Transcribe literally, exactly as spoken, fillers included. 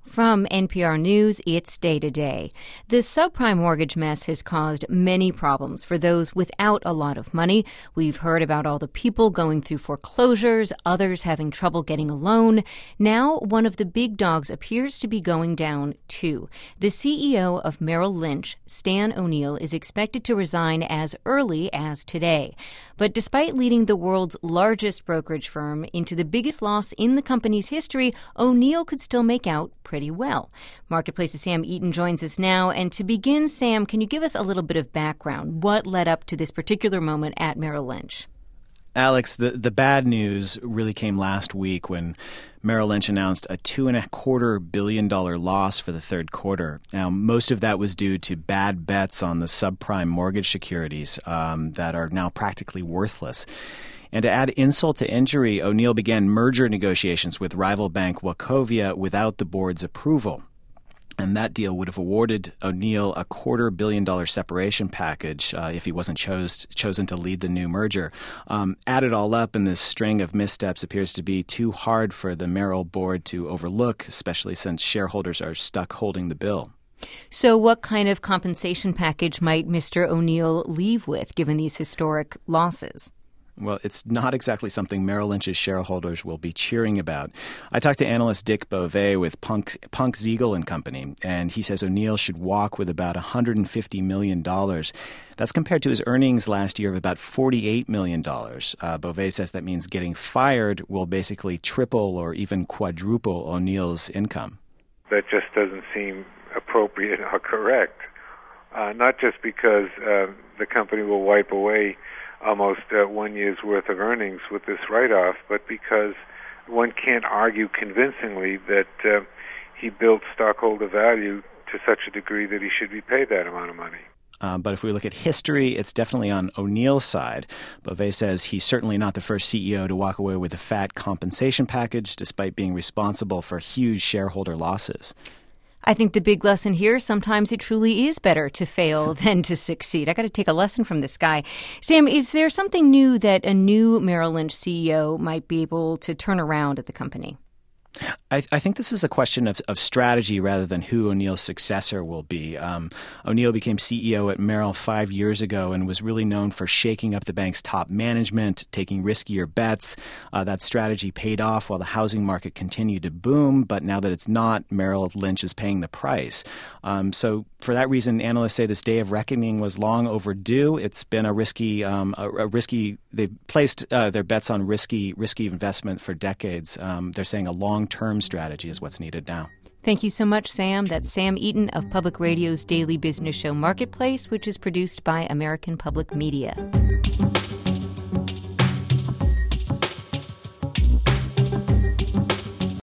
From N P R News, it's Day to Day. The subprime mortgage mess has caused many problems for those without a lot of money. We've heard about all the people going through foreclosures, others having trouble getting a loan. Now, one of the big dogs appears to be going down, too. The C E O of Merrill Lynch, Stan O'Neill, is expected to resign as early as today. But despite leading the world's largest brokerage firm into the biggest loss in the company's history, O'Neill could still make out pretty well. Marketplace's Sam Eaton joins us now. And to begin, Sam, can you give us a little bit of background? What led up to this particular moment at Merrill Lynch? Alex, the, the bad news really came last week when Merrill Lynch announced a two and a quarter billion dollar loss for the third quarter. Now, most of that was due to bad bets on the subprime mortgage securities um, that are now practically worthless. And to add insult to injury, O'Neill began merger negotiations with rival bank Wachovia without the board's approval. And that deal would have awarded O'Neill a quarter billion dollar separation package uh, if he wasn't chose, chosen to lead the new merger. Um, add it all up, and this string of missteps appears to be too hard for the Merrill board to overlook, especially since shareholders are stuck holding the bill. So what kind of compensation package might Mister O'Neill leave with, given these historic losses? Well, it's not exactly something Merrill Lynch's shareholders will be cheering about. I talked to analyst Dick Beauvais with Punk, Punk Ziegel and Company, and he says O'Neill should walk with about one hundred fifty million dollars. That's compared to his earnings last year of about forty-eight million dollars. Uh, Beauvais says that means getting fired will basically triple or even quadruple O'Neill's income. That just doesn't seem appropriate or correct, uh, not just because uh, the company will wipe away almost uh, one year's worth of earnings with this write-off, but because one can't argue convincingly that uh, he built stockholder value to such a degree that he should be paid that amount of money. Um, but if we look at history, it's definitely on O'Neill's side. Beauvais says he's certainly not the first C E O to walk away with a fat compensation package, despite being responsible for huge shareholder losses. I think the big lesson here, sometimes it truly is better to fail than to succeed. I got to take a lesson from this guy. Sam, is there something new that a new Merrill Lynch C E O might be able to turn around at the company? I, I think this is a question of, of strategy rather than who O'Neill's successor will be. Um, O'Neill became C E O at Merrill five years ago and was really known for shaking up the bank's top management, taking riskier bets. Uh, that strategy paid off while the housing market continued to boom, but now that it's not, Merrill Lynch is paying the price. Um, so for that reason, analysts say this day of reckoning was long overdue. It's been a risky, um, a, a risky. They've placed uh, their bets on risky, risky investment for decades. Um, they're saying a long-term strategy is what's needed now. Thank you so much, Sam. That's Sam Eaton of Public Radio's daily business show Marketplace, which is produced by American Public Media.